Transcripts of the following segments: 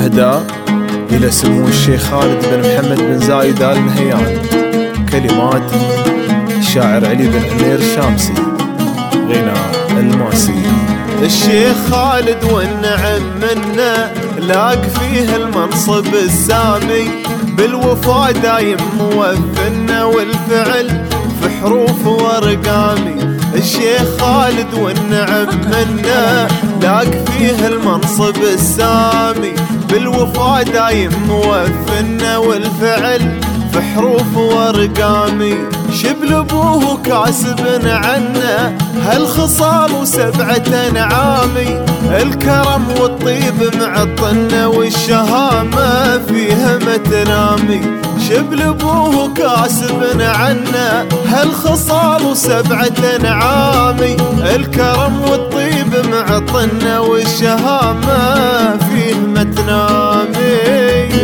إهداء إلى سمو الشيخ خالد بن محمد بن زايد آل نهيان. كلمات الشاعر علي بن عمير الشامسي. غناء الماسي. الشيخ خالد والنعم منا لاق فيه المنصب السامي، بالوفا دايم موفنا والفعل في حروف وارقامي. الشيخ خالد والنعم منا لاق فيه المنصب السامي، بالوفا دايم موفنا والفعل في حروف وارقامي. شبل ابوه كاسب عنا هالخصال وسبعة انعامي، الكرم والطيب معطنا والشهامة فيها متنامي. شبل ابوه كاسب عنا هالخصال وسبعة انعامي، الكرم والطيب معطنا والشهامة فيه متنامي.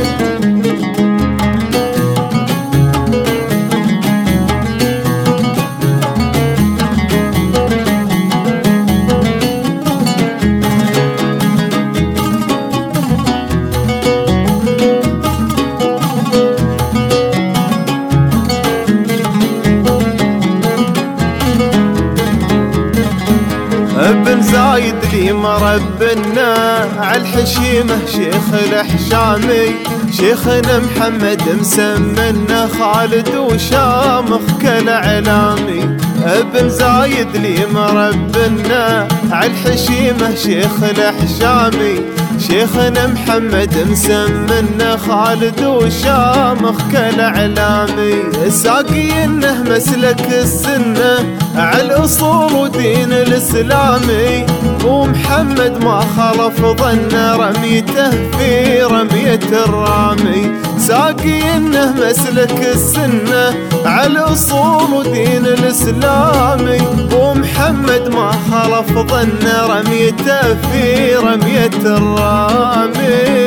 ابن زايد لي مربنا عالحشيمة شيخ الحشامي، شيخنا محمد مسمنا خالد وشامخ كالعلامي. ابن زايد لي مربنا عالحشيمة شيخ الحشامي، شيخنا محمد مسمنا خالد وشامخ كالعلامي. ساقينه مسلك السنة عالاصول ودين الاسلامي، ومحمد ما خلف ظن رميته في رمية الرامي. ساقينه مسلك السنة عالاصول ودين الاسلامي، ومحمد ما خلف ظن رميته في رمية الرامي.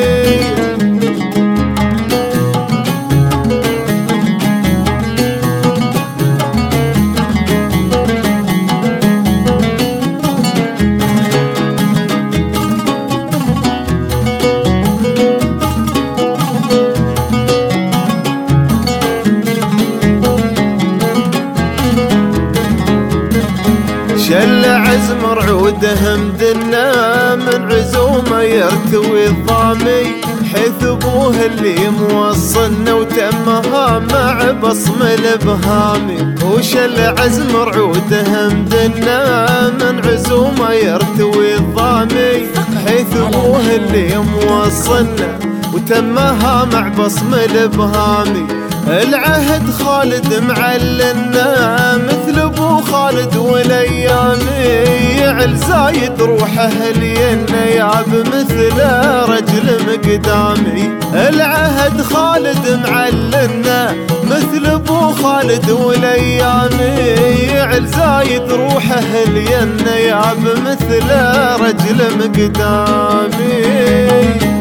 شل عزم رعودهم دنا من عزومه يرتوي الضامي، حيث ابوه اللي موصلنا وتمها مع بصم الابهامي. وشل عزم رعودهم دنا من عزومه يرتوي الضامي، حيث ابوه اللي موصلنا وتمها مع بصم الابهامي. العهد خالد معلنا مثل ابو خالد والايامي، يعل زايد روحه لينا ياب مثل رجل مقدامي. العهد خالد معلنا مثل ابو خالد والايامي، يعل زايد روحه لينا ياب مثل رجل مقدامي.